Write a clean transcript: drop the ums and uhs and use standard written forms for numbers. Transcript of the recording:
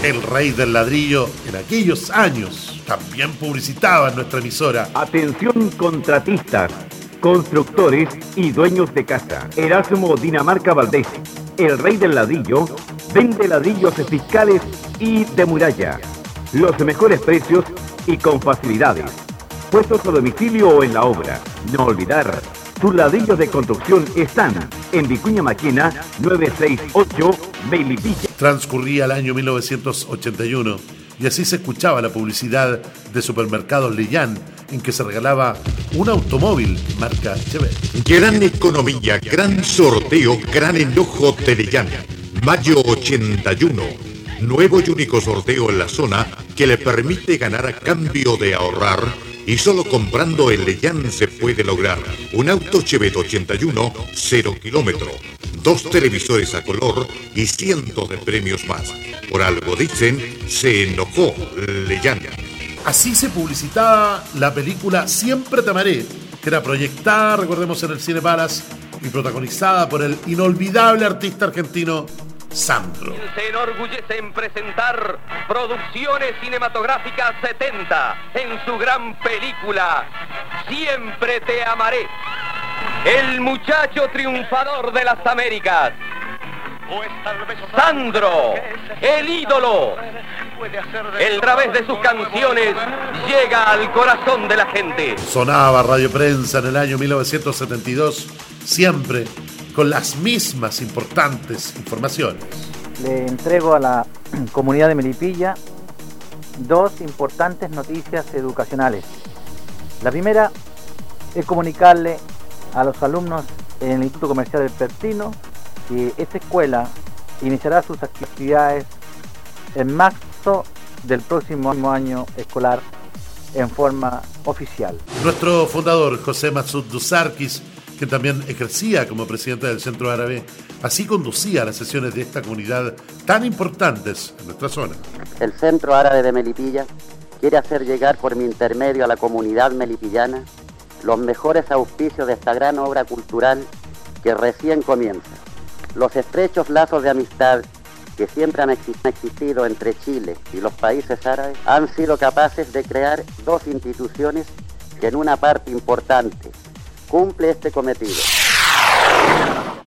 El Rey del Ladrillo, en aquellos años, también publicitaba en nuestra emisora. Atención contratistas, constructores y dueños de casa. Erasmo Dinamarca Valdés, el Rey del Ladrillo, vende ladrillos fiscales y de muralla. Los mejores precios y con facilidades. Puestos a domicilio o en la obra. No olvidar, sus ladrillos de construcción están en Vicuña Maquena 968 Melipilla. Transcurría el año 1981 y así se escuchaba la publicidad de Supermercados Leyán, en que se regalaba un automóvil marca Chevette. Gran economía, gran sorteo, gran enojo de Leyán. Mayo 81. Nuevo y único sorteo en la zona que le permite ganar a cambio de ahorrar, y solo comprando en Leyán se puede lograr un auto Chevette 81, 0 kilómetro, 2 televisores a color y cientos de premios más. Por algo dicen, se enojó Leyán. Así se publicitaba la película Siempre te amaré, que era proyectada, recordemos, en el Cine Palace y protagonizada por el inolvidable artista argentino Sandro. Se enorgullece en presentar Producciones Cinematográficas 70 en su gran película Siempre te amaré. El muchacho triunfador de las Américas, Sandro, el ídolo. A través de sus canciones llega al corazón de la gente. Sonaba Radio Prensa en el año 1972, siempre con las mismas importantes informaciones. Le entrego a la comunidad de Melipilla dos importantes noticias educacionales. La primera es comunicarle a los alumnos en el Instituto Comercial del Pertino que esta escuela iniciará sus actividades en marzo del próximo año escolar en forma oficial. Nuestro fundador, José Matsud Dusarkis, que también ejercía como presidente del Centro Árabe, así conducía las sesiones de esta comunidad tan importantes en nuestra zona. El Centro Árabe de Melipilla quiere hacer llegar por mi intermedio a la comunidad melipillana los mejores auspicios de esta gran obra cultural que recién comienza. Los estrechos lazos de amistad que siempre han existido entre Chile y los países árabes han sido capaces de crear dos instituciones que en una parte importante cumple este cometido.